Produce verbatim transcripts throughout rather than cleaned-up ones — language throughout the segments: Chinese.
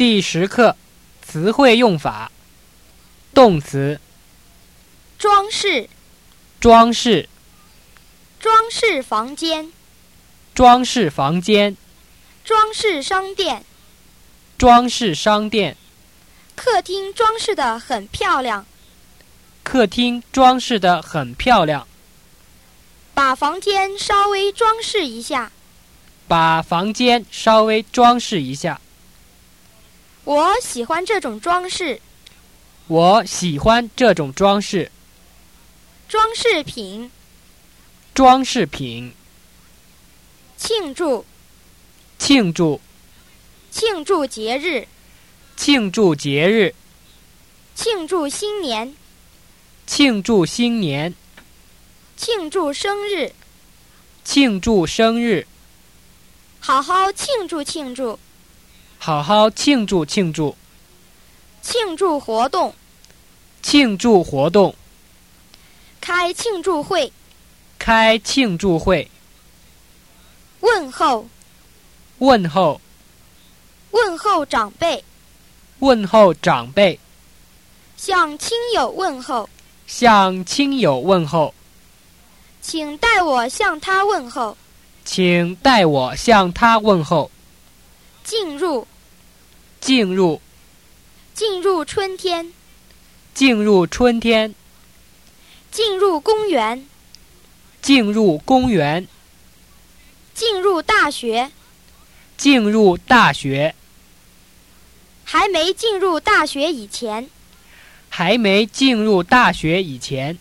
第十课，词汇用法。动词： 装饰， 装饰， 装饰房间， 装饰房间， 装饰商店， 装饰商店， 客厅装饰得很漂亮， 客厅装饰得很漂亮， 把房间稍微装饰一下， 把房间稍微装饰一下。 我喜欢这种装饰。 我喜欢这种装饰。 装饰品， 装饰品， 庆祝， 庆祝， 庆祝节日， 庆祝节日， 庆祝新年， 庆祝新年， 庆祝生日， 庆祝生日， 好好庆祝庆祝， 好好庆祝庆祝， 庆祝活动， 庆祝活动， 开庆祝会， 开庆祝会， 问候， 问候， 问候长辈， 问候长辈， 向亲友问候， 向亲友问候， 请代我向他问候， 请代我向他问候。 进入， 进入， 进入春天， 进入春天， 进入公园， 进入公园， 进入大学， 进入大学， 还没进入大学以前， 还没进入大学以前。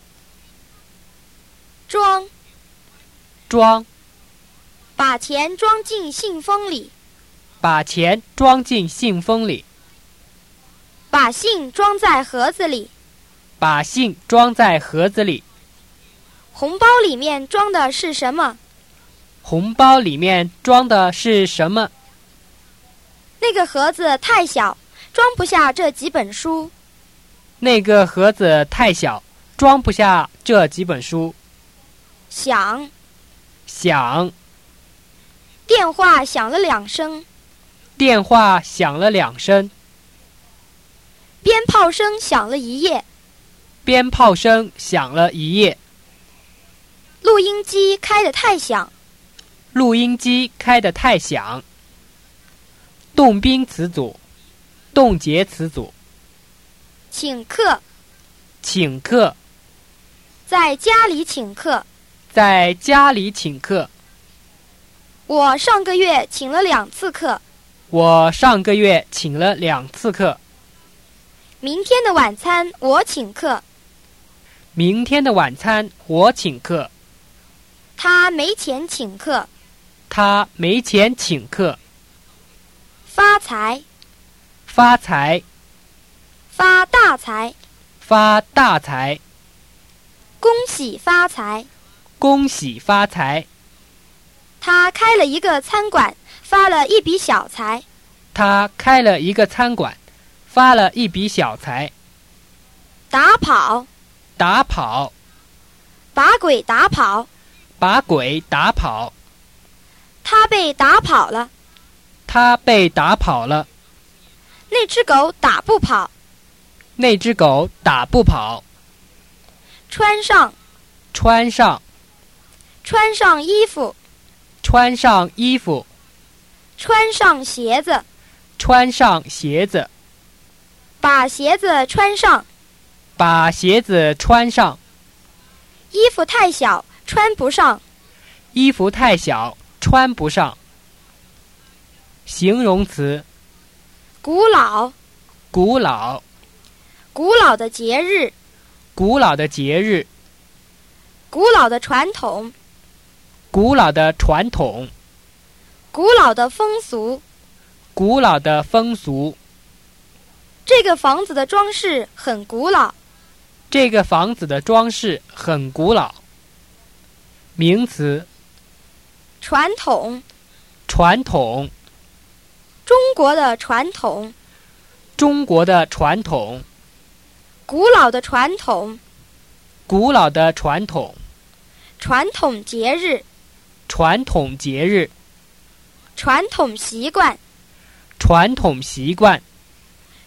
装， 装， 把钱装进信封里， 把钱装进信封里， 把信装在盒子里， 把信装在盒子里。 红包里面装的是什么？ 红包里面装的是什么？ 那个盒子太小，装不下这几本书。 那个盒子太小，装不下这几本书。 响， 响， 电话响了两声， 电话响了两声， 鞭炮声响了一夜， 鞭炮声响了一夜。 录音机开得太响， 录音机开得太响。动宾词组，动结词组。 请客， 请客， 在家里请客。 在家里请客。 我上个月请了两次客。 我上个月请了两次客。 明天的晚餐我请客。 明天的晚餐我请客。 他没钱请客。 他没钱请客。 发财， 发财， 发大财， 发大财， 恭喜发财。 恭喜发财。 他开了一个餐馆，发了一笔小财。 他开了一个餐馆，发了一笔小财。 打跑， 打跑， 把鬼打跑。 把鬼打跑。 他被打跑了。 他被打跑了。 那只狗打不跑。 那只狗打不跑。 穿上， 穿上， 穿上衣服。 穿上衣服。 穿上鞋子。 穿上鞋子。 把鞋子穿上。 把鞋子穿上。 衣服太小，穿不上。 衣服太小，穿不上。形容词： 古老， 古老， 古老的节日， 古老的节日， 古老的传统， 古老的传统， 古老的风俗， 古老的风俗。 这个房子的装饰很古老。 这个房子的装饰很古老。名词： 传统， 传统， 中国的传统， 中国的传统， 古老的传统， 古老的传统， 传统节日， 传统节日， 传统习惯， 传统习惯。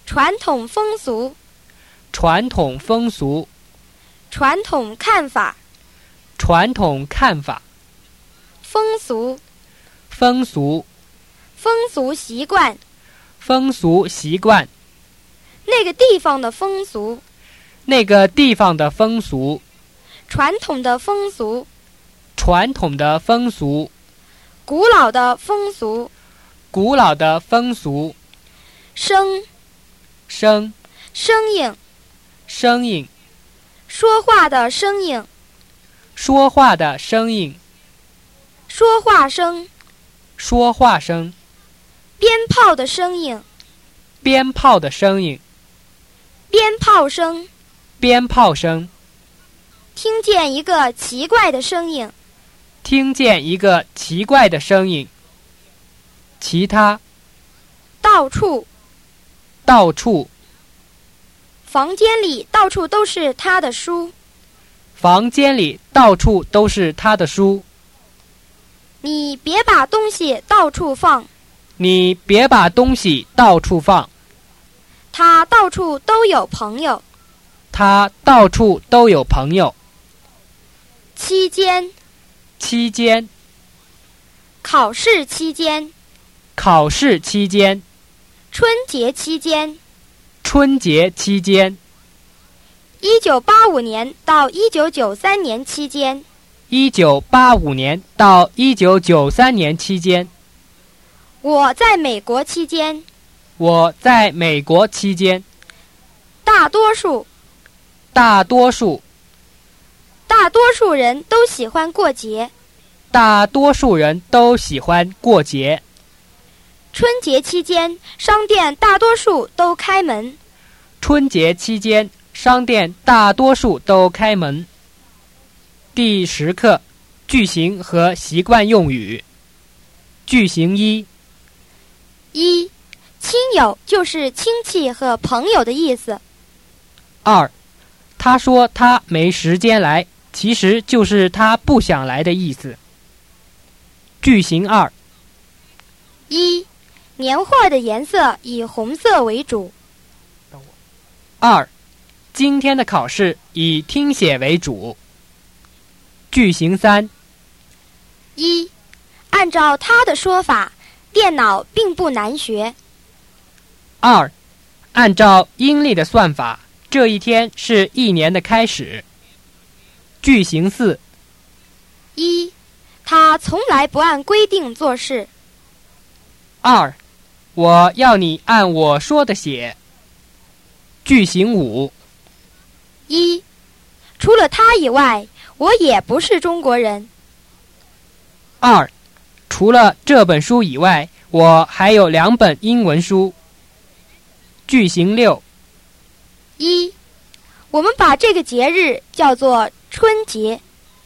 传统风俗， 传统风俗， 传统看法， 传统看法， 风俗， 风俗， 风俗习惯， 风俗习惯， 那个地方的风俗， 那个地方的风俗， 传统的风俗， 传统的风俗， 古老的风俗， 古老的风俗， 声， 声， 声音， 声音， 说话的声音， 说话的声音， 说话声， 说话声， 鞭炮的声音， 鞭炮的声音， 鞭炮声， 鞭炮声， 听见一个奇怪的声音， 听见一个奇怪的声音，其他， 到处， 到处， 房间里到处都是他的书， 房间里到处都是他的书， 你别把东西到处放， 你别把东西到处放， 他到处都有朋友， 他到处都有朋友， 期间， 期间， 考试期间， 考试期间， 春节期间， 春节期间， 一九八五年到一九九三年期间， 一九八五年到一九九三年期间， 我在美国期间， 我在美国期间， 大多数， 大多数， 大多数人都喜欢过节， 大多数人都喜欢过节。 春节期间，商店大多数都开门。 春节期间，商店大多数都开门。第十课，句型和习惯用语。句型一： 一，亲友就是亲戚和朋友的意思。 二，他说他没时间来，其实就是他不想来的意思。句型二： 一，年画的颜色以红色为主。 二，今天的考试以听写为主。句型三： 一，按照他的说法，电脑并不难学。 二，按照阴历的算法，这一天是一年的开始。句型四： 一，他从来不按规定做事。 二，我要你按我说的写。句型五： 一，除了他以外，我也不是中国人。 二，除了这本书以外，我还有两本英文书。句型六： 一，我们把这个节日叫做春节。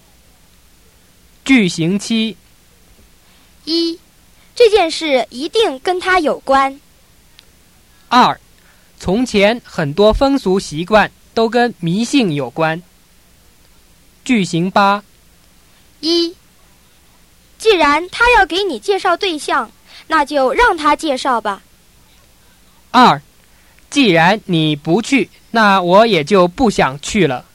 句型七： 一，这件事一定跟他有关。 二，从前很多风俗习惯都跟迷信有关。句型八： 一，既然他要给你介绍对象，那就让他介绍吧。 二，既然你不去，那我也就不想去了。